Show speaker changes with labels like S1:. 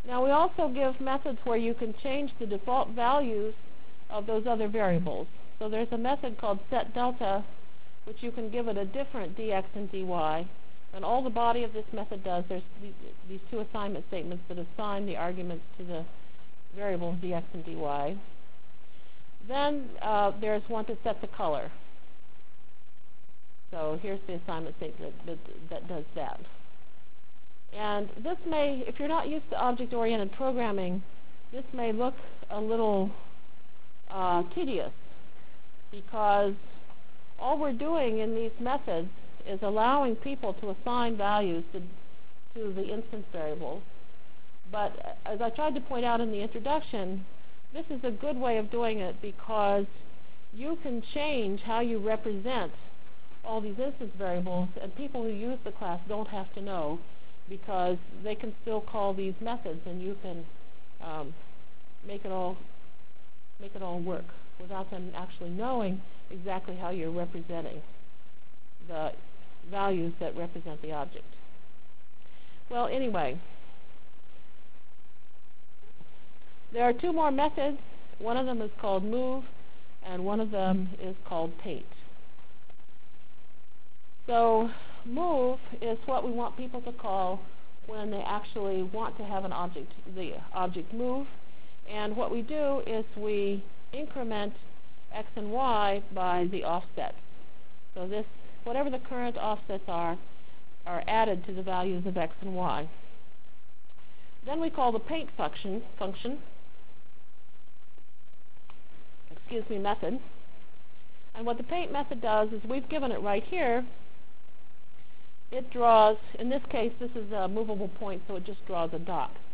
S1: Now we also give methods where you can change the default values of those other variables. So there's a method called setDelta, which you can give it a different dx and dy. And all the body of this method does, there's these two assignment statements that assign the arguments to the variables dx and dy. Then there's one to set the color. So here's the assignment statement that does that. And this may, if you're not used to object-oriented programming, this may look a little tedious, because all we're doing in these methods is allowing people to assign values to the instance variables. But as I tried to point out in the introduction, this is a good way of doing it because you can change how you represent all these instance variables, and people who use the class don't have to know, because they can still call these methods, and you can make it all work without them actually knowing exactly how you're representing the values that represent the object. Well, anyway, there are two more methods. One of them is called move, and one of them is called paint. So move is what we want people to call when they actually want to have an object, the object move. And what we do is we increment x and y by the offsets. So this, whatever the current offsets are added to the values of x and y. Then we call the paint function, method. And what the paint method does is, we've given it right here. It draws, in this case, this is a movable point, so it just draws a dot.